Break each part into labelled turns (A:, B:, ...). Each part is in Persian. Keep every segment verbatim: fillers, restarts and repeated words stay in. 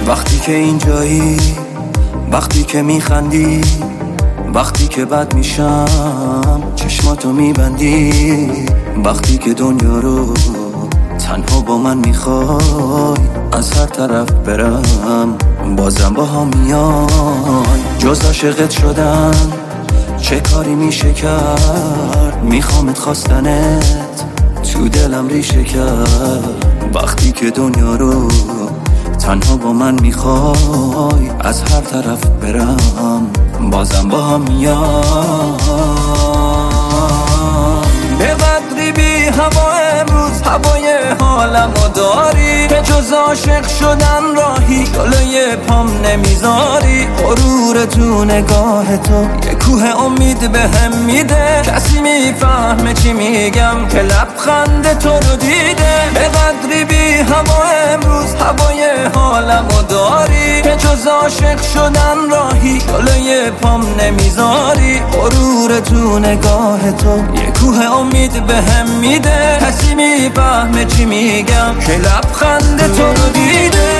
A: وقتی که اینجایی، وقتی که میخندی، وقتی که بد میشم چشماتو میبندی، وقتی که دنیا رو تنها با من میخوای از هر طرف برم بازم با هم میای. جز عاشقت شدن چه کاری میشه کرد، میخوامت خواستنت تو دلم ریشه کرد. وقتی که دنیا رو تنها با من میخوای از هر طرف برم بازم با هم میای. به قدری بی هوا امروز هوای حالمو داری، که جز عاشق شدن راهی جلوی پام نمیذاری. غرور تو نگاه تو یه کوه امید بهم میده، کسی میفهمه چی میگم که لبخند تو رو دیده. به قدری بی هوا امروز هوای حالمو داری، که جز عاشق شدن راهی جلوی پام نمیذاری. غرور تو نگاه تو یه کوه امید بهم میده، کسی میفهمه چی میگم که لبخند تو رو دیده.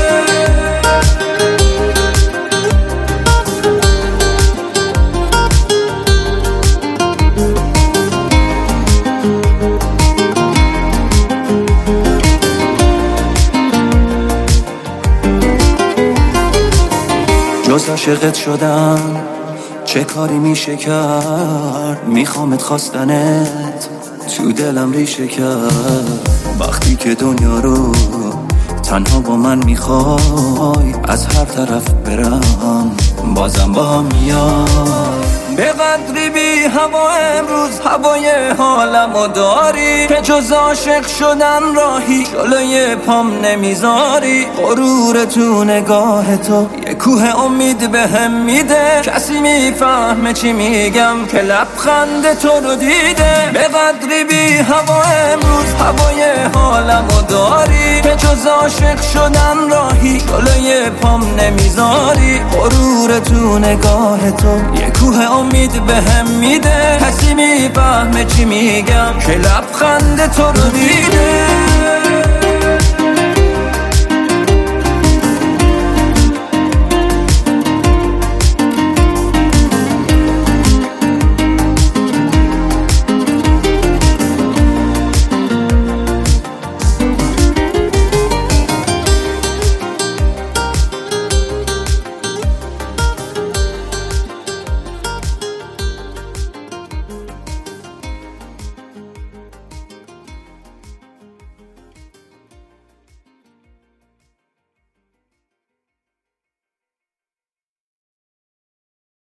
A: جز عاشقت شدن چه کاری میشه کرد، میخوامت خواستنت تو دلم ریشه کرد. وقتی که دنیا رو تنها با من میخوای از هر طرف برم بازم با هم میای. به قدری بی هوا امروز هوای حالمو داری، که جز عاشق شدن راهی جلوی پام نمیذاری. غرور تو نگاه تو یه کوه امید بهم میده، کسی میفهمه چی میگم که لبخند تو رو دیده. به قدری بی هوا امروز هوای حالمو داری، که جز عاشق شدن راهی جلوی پام نمیذاری. غرور تو نگاه تو یه کوه امید بهم میده، کسی میفهمه چی میگم که لبخند تو رو دیده.